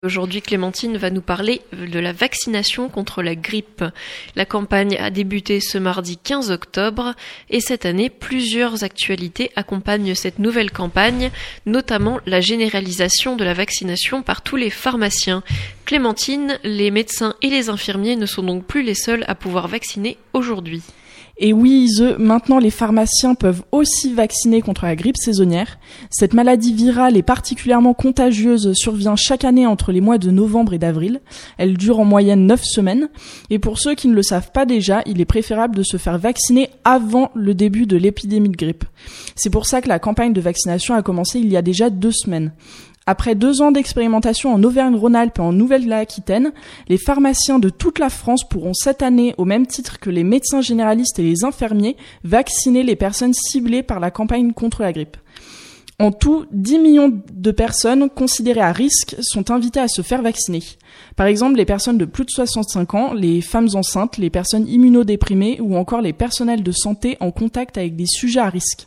Aujourd'hui, Clémentine va nous parler de la vaccination contre la grippe. La campagne a débuté ce mardi 15 octobre et cette année, plusieurs actualités accompagnent cette nouvelle campagne, notamment la généralisation de la vaccination par tous les pharmaciens. Clémentine, les médecins et les infirmiers ne sont donc plus les seuls à pouvoir vacciner aujourd'hui. Et oui, maintenant les pharmaciens peuvent aussi vacciner contre la grippe saisonnière. Cette maladie virale est particulièrement contagieuse, survient chaque année entre les mois de novembre et d'avril. Elle dure en moyenne 9 semaines. Et pour ceux qui ne le savent pas déjà, il est préférable de se faire vacciner avant le début de l'épidémie de grippe. C'est pour ça que la campagne de vaccination a commencé il y a déjà 2 semaines. Après 2 ans d'expérimentation en Auvergne-Rhône-Alpes et en Nouvelle-Aquitaine, les pharmaciens de toute la France pourront cette année, au même titre que les médecins généralistes et les infirmiers, vacciner les personnes ciblées par la campagne contre la grippe. En tout, 10 millions de personnes considérées à risque sont invitées à se faire vacciner. Par exemple, les personnes de plus de 65 ans, les femmes enceintes, les personnes immunodéprimées ou encore les personnels de santé en contact avec des sujets à risque.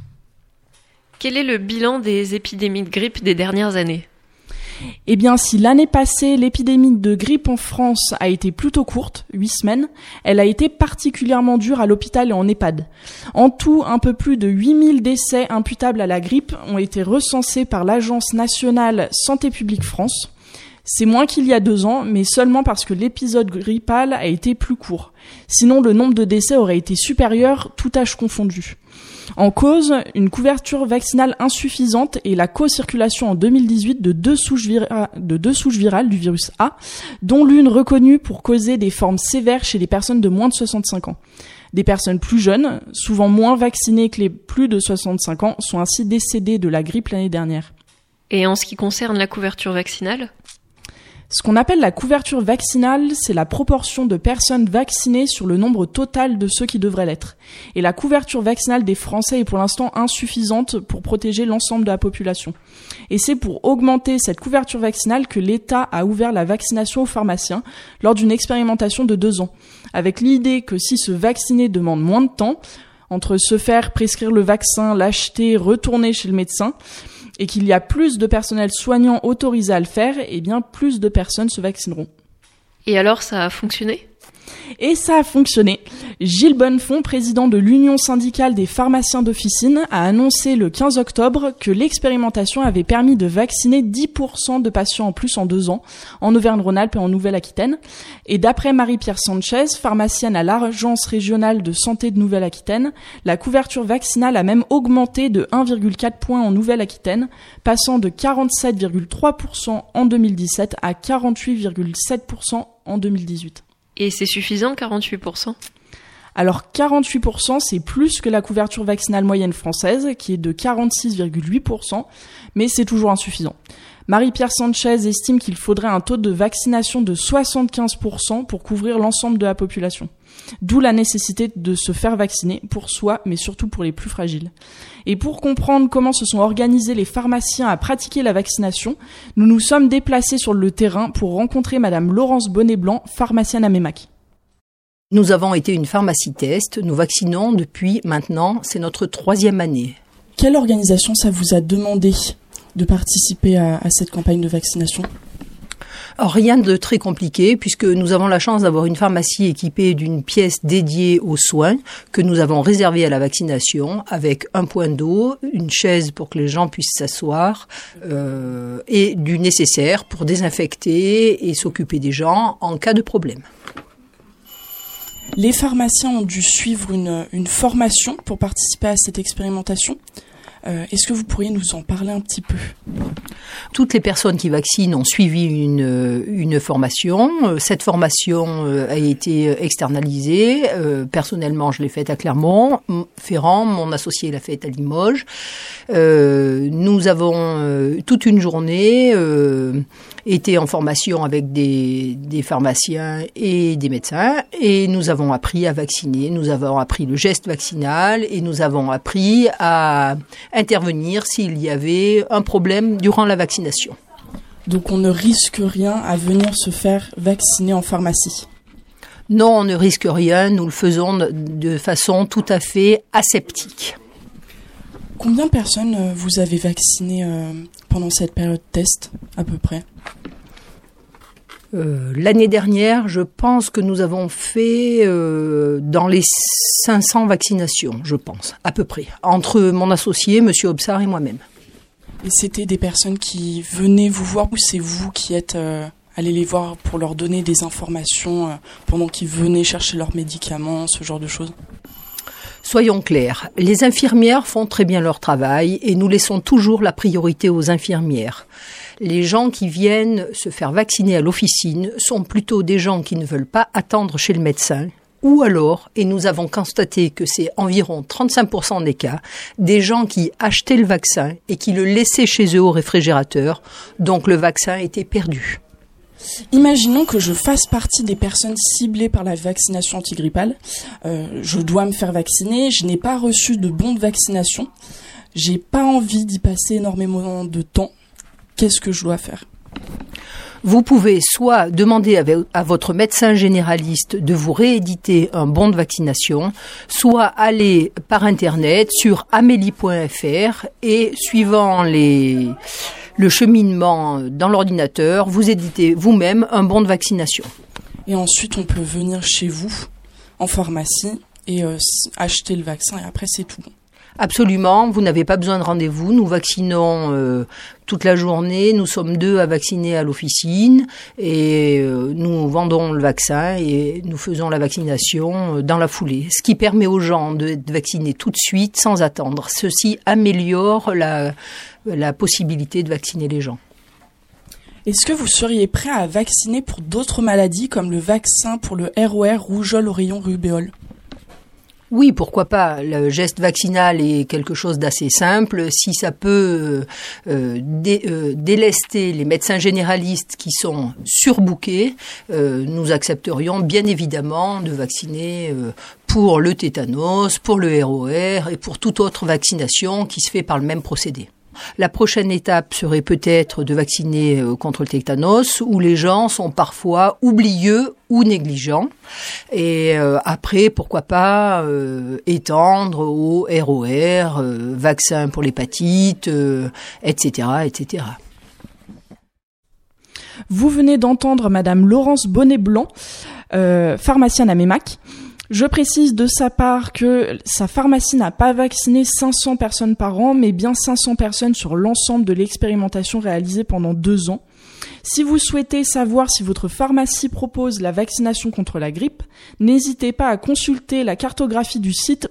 Quel est le bilan des épidémies de grippe des dernières années ? Eh bien, si l'année passée, l'épidémie de grippe en France a été plutôt courte, 8 semaines, elle a été particulièrement dure à l'hôpital et en EHPAD. En tout, un peu plus de 8000 décès imputables à la grippe ont été recensés par l'Agence nationale Santé publique France. C'est moins qu'il y a 2 ans, mais seulement parce que l'épisode grippal a été plus court. Sinon, le nombre de décès aurait été supérieur, tout âge confondu. En cause, une couverture vaccinale insuffisante et la co-circulation en 2018 de 2 souches virales du virus A, dont l'une reconnue pour causer des formes sévères chez les personnes de moins de 65 ans. Des personnes plus jeunes, souvent moins vaccinées que les plus de 65 ans, sont ainsi décédées de la grippe l'année dernière. Et en ce qui concerne la couverture vaccinale ? Ce qu'on appelle la couverture vaccinale, c'est la proportion de personnes vaccinées sur le nombre total de ceux qui devraient l'être. Et la couverture vaccinale des Français est pour l'instant insuffisante pour protéger l'ensemble de la population. Et c'est pour augmenter cette couverture vaccinale que l'État a ouvert la vaccination aux pharmaciens lors d'une expérimentation de 2 ans, avec l'idée que si se vacciner demande moins de temps, entre se faire prescrire le vaccin, l'acheter, retourner chez le médecin, et qu'il y a plus de personnel soignant autorisé à le faire, eh bien plus de personnes se vaccineront. Et alors, ça a fonctionné ? Et ça a fonctionné. Gilles Bonnefond, président de l'Union syndicale des pharmaciens d'officine, a annoncé le 15 octobre que l'expérimentation avait permis de vacciner 10% de patients en plus en 2 ans, en Auvergne-Rhône-Alpes et en Nouvelle-Aquitaine. Et d'après Marie-Pierre Sanchez, pharmacienne à l'Agence régionale de santé de Nouvelle-Aquitaine, la couverture vaccinale a même augmenté de 1,4 points en Nouvelle-Aquitaine, passant de 47,3% en 2017 à 48,7% en 2018. Et c'est suffisant, 48%? Alors 48%, c'est plus que la couverture vaccinale moyenne française, qui est de 46,8%, mais c'est toujours insuffisant. Marie-Pierre Sanchez estime qu'il faudrait un taux de vaccination de 75% pour couvrir l'ensemble de la population. D'où la nécessité de se faire vacciner pour soi, mais surtout pour les plus fragiles. Et pour comprendre comment se sont organisés les pharmaciens à pratiquer la vaccination, nous nous sommes déplacés sur le terrain pour rencontrer Madame Laurence Bonnet-Blanc, pharmacienne à Meymac. Nous avons été une pharmacie test, nous vaccinons depuis maintenant, c'est notre 3e année. Quelle organisation ça vous a demandé de participer à cette campagne de vaccination ? Alors, rien de très compliqué puisque nous avons la chance d'avoir une pharmacie équipée d'une pièce dédiée aux soins que nous avons réservée à la vaccination avec un point d'eau, une chaise pour que les gens puissent s'asseoir et du nécessaire pour désinfecter et s'occuper des gens en cas de problème. Les pharmaciens ont dû suivre une formation pour participer à cette expérimentation. Est-ce que vous pourriez nous en parler un petit peu ? Toutes les personnes qui vaccinent ont suivi une formation. Cette formation a été externalisée. Personnellement, je l'ai faite à Clermont-Ferrand. Mon associé l'a faite à Limoges. Nous avons toute une journée été en formation avec des pharmaciens et des médecins et nous avons appris à vacciner. Nous avons appris le geste vaccinal et nous avons appris à intervenir s'il y avait un problème durant la vaccination. Donc on ne risque rien à venir se faire vacciner en pharmacie ? Non, on ne risque rien. Nous le faisons de façon tout à fait aseptique. Combien de personnes vous avez vaccinées pendant cette période test, à peu près ? L'année dernière, je pense que nous avons fait dans les 500 vaccinations, je pense, à peu près, entre mon associé, Monsieur Obsart, et moi-même. Et c'était des personnes qui venaient vous voir ou c'est vous qui êtes allés les voir pour leur donner des informations pendant qu'ils venaient chercher leurs médicaments, ce genre de choses ? Soyons clairs, les infirmières font très bien leur travail et nous laissons toujours la priorité aux infirmières. Les gens qui viennent se faire vacciner à l'officine sont plutôt des gens qui ne veulent pas attendre chez le médecin, ou alors, et nous avons constaté que c'est environ 35% des cas, des gens qui achetaient le vaccin et qui le laissaient chez eux au réfrigérateur, donc le vaccin était perdu. Imaginons que je fasse partie des personnes ciblées par la vaccination antigrippale. Je dois me faire vacciner, je n'ai pas reçu de bon de vaccination, j'ai pas envie d'y passer énormément de temps. Qu'est-ce que je dois faire ? Vous pouvez soit demander à votre médecin généraliste de vous rééditer un bon de vaccination, soit aller par Internet sur amélie.fr et suivant le cheminement dans l'ordinateur, vous éditez vous-même un bon de vaccination. Et ensuite, on peut venir chez vous, en pharmacie, et acheter le vaccin, et après, c'est tout. Absolument, vous n'avez pas besoin de rendez-vous, nous vaccinons toute la journée, nous sommes 2 à vacciner à l'officine et nous vendons le vaccin et nous faisons la vaccination dans la foulée, ce qui permet aux gens d'être vaccinés tout de suite sans attendre. Ceci améliore la possibilité de vacciner les gens. Est-ce que vous seriez prêt à vacciner pour d'autres maladies comme le vaccin pour le ROR, rougeole, oreillon, rubéole ? Oui, pourquoi pas. Le geste vaccinal est quelque chose d'assez simple. Si ça peut délester les médecins généralistes qui sont surbookés, nous accepterions bien évidemment de vacciner pour le tétanos, pour le ROR et pour toute autre vaccination qui se fait par le même procédé. La prochaine étape serait peut-être de vacciner contre le tétanos, où les gens sont parfois oublieux ou négligents. Et après, pourquoi pas étendre au ROR, vaccin pour l'hépatite, etc., etc. Vous venez d'entendre Madame Laurence Bonnet-Blanc, pharmacienne à Mémac. Je précise de sa part que sa pharmacie n'a pas vacciné 500 personnes par an, mais bien 500 personnes sur l'ensemble de l'expérimentation réalisée pendant 2 ans. Si vous souhaitez savoir si votre pharmacie propose la vaccination contre la grippe, n'hésitez pas à consulter la cartographie du site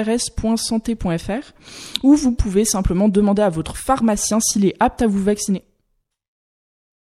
occitanie.ars.santé.fr où vous pouvez simplement demander à votre pharmacien s'il est apte à vous vacciner.